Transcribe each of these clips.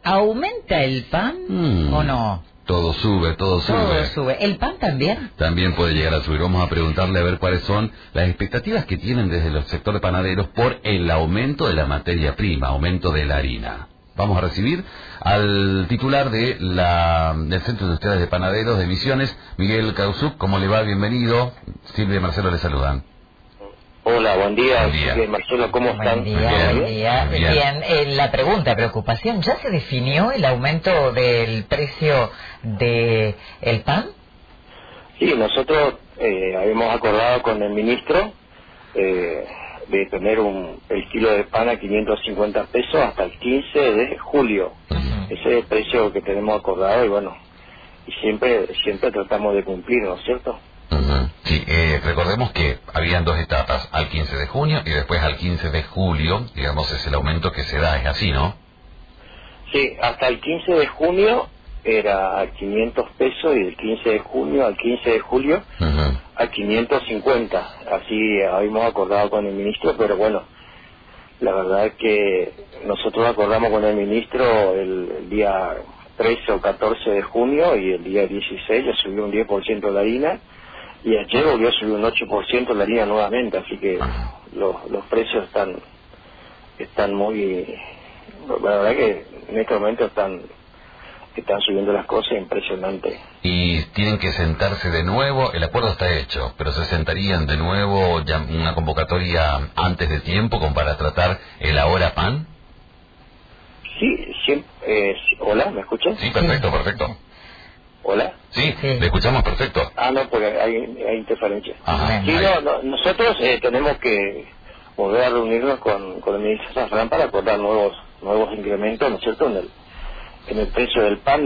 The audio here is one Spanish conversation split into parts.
¿Aumenta el pan o no? Todo sube, todo sube. Todo sube. ¿El pan también? También puede llegar a subir. Vamos a preguntarle a ver cuáles son las expectativas que tienen desde el sector de panaderos por el aumento de la materia prima, aumento de la harina. Vamos a recibir al titular del Centro de Ustedes de Panaderos de Misiones, Miguel Causuc. ¿Cómo le va? Bienvenido. Silvia y Marcelo le saludan. Hola, buen día. Buen día. Marcelo, ¿cómo están? Buen día. Bien. La pregunta, preocupación, ¿ya se definió el aumento del precio del pan? Sí, nosotros habíamos acordado con el ministro de tener el kilo de pan a 550 pesos hasta el 15 de julio. Ese es el precio que tenemos acordado y bueno, y siempre tratamos de cumplir, ¿no es cierto? Sí, recordemos que habían dos etapas, al 15 de junio y después al 15 de julio, digamos, es el aumento que se da, es así, ¿no? Sí, hasta el 15 de junio era a 500 pesos y del 15 de junio al 15 de julio a 550. Así habíamos acordado con el ministro, pero bueno, la verdad es que nosotros acordamos con el ministro el día 13 o 14 de junio y el día 16 ya subió un 10% la harina y ayer volvió a subir un 8% la harina nuevamente, así que los precios están muy... La verdad que en este momento están subiendo las cosas, impresionante. Y tienen que sentarse de nuevo, el acuerdo está hecho, pero se sentarían de nuevo ya una convocatoria antes de tiempo como para tratar el ahora pan. Sí, hola, ¿me escuchan? Sí, perfecto. ¿Hola? Sí, le escuchamos perfecto. No, porque hay interferencia. Ajá, sí, nosotros tenemos que volver a reunirnos con el ministro Zafrán para acordar nuevos incrementos, ¿no es cierto?, en el precio del pan.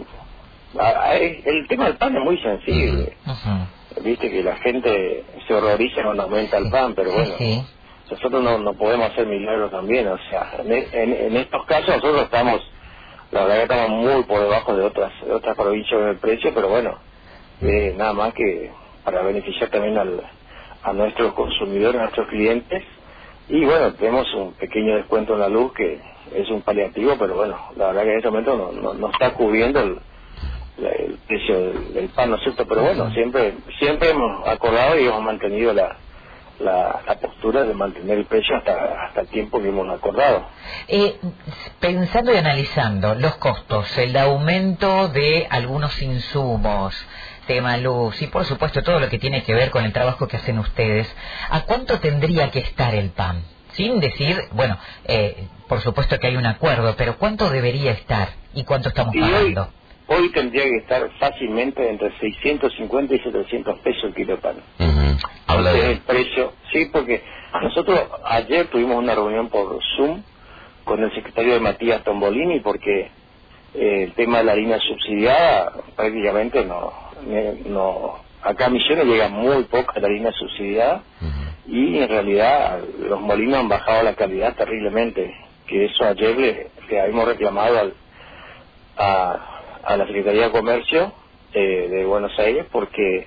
El tema del pan es muy sensible. Viste que la gente se horroriza cuando aumenta el pan, pero bueno, nosotros no podemos hacer milagros también. O sea, en estos casos nosotros la verdad que estamos muy por debajo de otras provincias en el precio, pero bueno, nada más que para beneficiar también a nuestros consumidores, a nuestros clientes. Y bueno, tenemos un pequeño descuento en la luz que es un paliativo, pero bueno, la verdad que en este momento no está cubriendo el precio del pan, ¿no es cierto? Pero bueno, siempre hemos acordado y hemos mantenido la postura de mantener el precio hasta el tiempo que hemos acordado. Pensando y analizando los costos, el aumento de algunos insumos, tema luz y por supuesto todo lo que tiene que ver con el trabajo que hacen ustedes, ¿a cuánto tendría que estar el pan? Sin decir, bueno, por supuesto que hay un acuerdo, pero ¿cuánto debería estar y cuánto estamos pagando? Hoy tendría que estar fácilmente entre 650 y 700 pesos el kilo de pan. Habla de el precio, sí, porque nosotros ayer tuvimos una reunión por Zoom con el secretario de Matías Tombolini porque el tema de la harina subsidiada prácticamente no acá a Misiones llega muy poca la harina subsidiada y en realidad los molinos han bajado la calidad terriblemente, que eso ayer le habíamos reclamado a la Secretaría de Comercio de Buenos Aires porque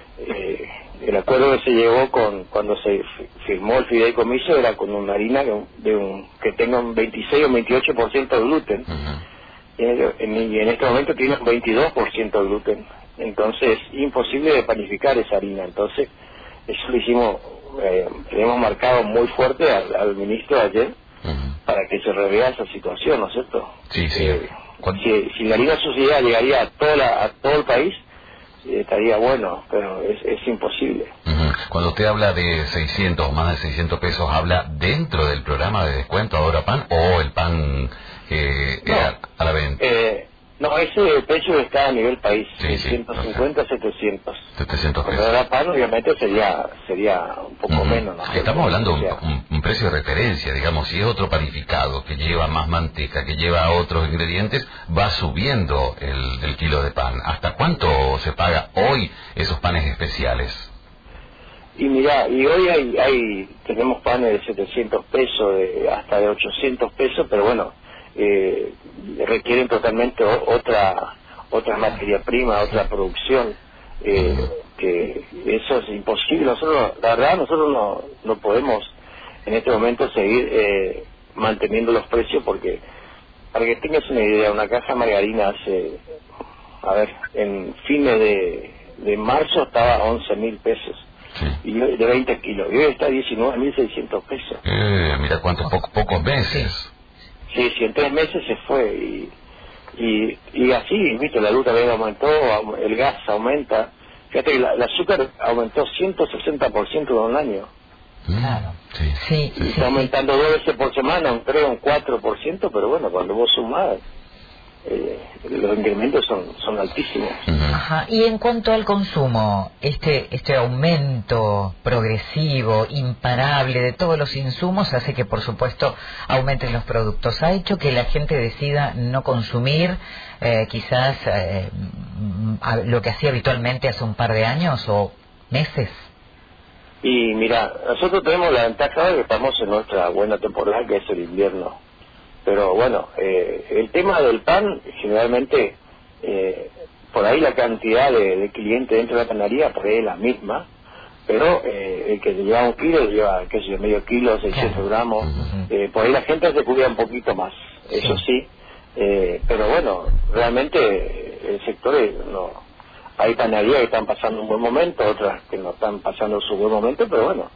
el acuerdo que se llegó cuando se firmó el fideicomiso era con una harina que tenga un 26 o 28% de gluten y en este momento tiene un 22% de gluten, entonces es imposible de panificar esa harina. Entonces eso lo hicimos, le hemos marcado muy fuerte al ministro ayer para que se revea esa situación, ¿no es cierto? Sí. Si la harina subsidiada llegaría a todo el país, estaría bueno, pero es imposible. Cuando usted habla de 600 o más de 600 pesos, ¿habla dentro del programa de descuento Ahora Pan o el pan a la venta? No, ese precio está a nivel país, Sí, 150 a 700. 700 Pero pesos. Ahora Pan obviamente sería un poco menos, ¿no? Estamos hablando de un precio de referencia, digamos, si es otro panificado que lleva más manteca, que lleva otros ingredientes, va subiendo el kilo de pan. ¿Hasta cuánto se paga hoy esos panes especiales? Y mira, y hoy tenemos panes de 700 pesos, hasta de 800 pesos, pero bueno, requieren totalmente otra materia prima, otra producción, que eso es imposible. La verdad nosotros no podemos en este momento seguir manteniendo los precios porque para que tengas una idea, una caja de margarina hace, a ver, en fines de marzo estaba a 11.000 pesos. Sí. Y de 20 kilos. Y hoy está a 19.600 pesos. Mira cuántos pocos meses. Sí, en 3 meses se fue. Y así, viste, la luz también aumentó, el gas aumenta. Fíjate que el azúcar aumentó 160% en un año. Claro. Sí. Y está aumentando 2 veces por semana, un 4%, pero bueno, cuando vos sumás, los incrementos son altísimos. Ajá. Y en cuanto al consumo, este aumento progresivo, imparable de todos los insumos hace que, por supuesto, aumenten los productos. ¿Ha hecho que la gente decida no consumir quizás lo que hacía habitualmente hace un par de años o meses? Y mira, nosotros tenemos la ventaja de que estamos en nuestra buena temporada, que es el invierno. Pero bueno, el tema del pan, generalmente, por ahí la cantidad de clientes dentro de la panadería, por ahí es la misma, pero el que lleva 1 kilo, lleva, qué sé yo, medio kilo, 600 gramos, por ahí la gente se cuida un poquito más, eso sí, pero bueno, realmente el sector no... Hay panaderías que están pasando un buen momento, otras que no están pasando su buen momento, pero bueno,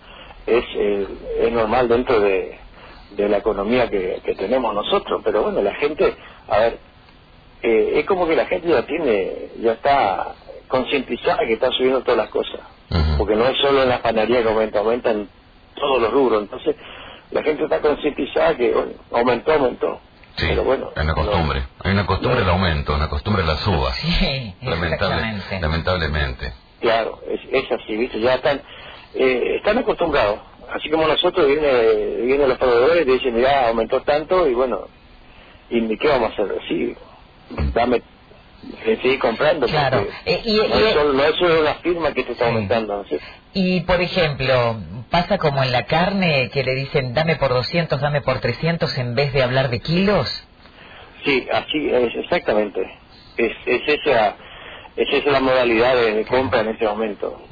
es normal dentro de la economía que tenemos nosotros. Pero bueno, la gente, a ver, es como que la gente ya está concientizada que está subiendo todas las cosas, porque no es solo en las panaderías que aumenta en todos los rubros. Entonces la gente está concientizada que bueno, aumentó. Sí, pero bueno, hay una costumbre, del aumento, una costumbre de la suba. Sí, lamentablemente. Claro, es así, ¿viste? Ya están acostumbrados. Así como nosotros, vienen los proveedores y te dicen, mira, aumentó tanto, y bueno, ¿y qué vamos a hacer? Sí, seguir comprando. Claro. No es solo una firma que te está aumentando, ¿sí? Y, por ejemplo, pasa como en la carne, que le dicen, dame por 200, dame por 300, en vez de hablar de kilos. Sí, así es, exactamente. Es esa la modalidad de compra en este momento.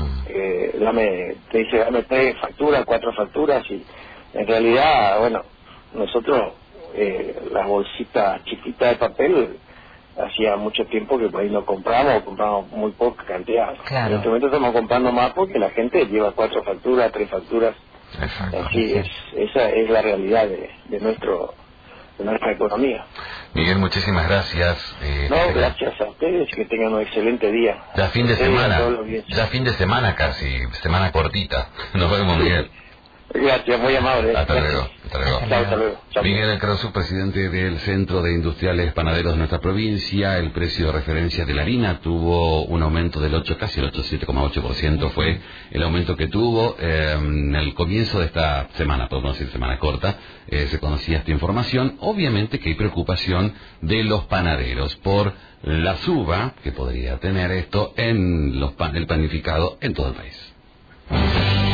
Te dice, dame 3 facturas, 4 facturas, y en realidad, bueno, nosotros las bolsitas chiquitas de papel hacía mucho tiempo que por ahí no compramos muy poca cantidad. Claro. En este momento estamos comprando más porque la gente lleva 4 facturas, 3 facturas. Así esa es la realidad de nuestra economía. Miguel, muchísimas gracias. Gracias a ustedes, que tengan un excelente día. Ya fin de semana casi, semana cortita. Nos vemos, Miguel. Gracias, muy amable. Hasta luego. Hasta luego. Miguel Krausu, presidente del Centro de Industriales Panaderos de nuestra provincia. El precio de referencia de la harina tuvo un aumento del casi el 7,8% fue el aumento que tuvo. En el comienzo de esta semana, podemos decir semana corta, se conocía esta información. Obviamente que hay preocupación de los panaderos por la suba que podría tener esto en el panificado en todo el país.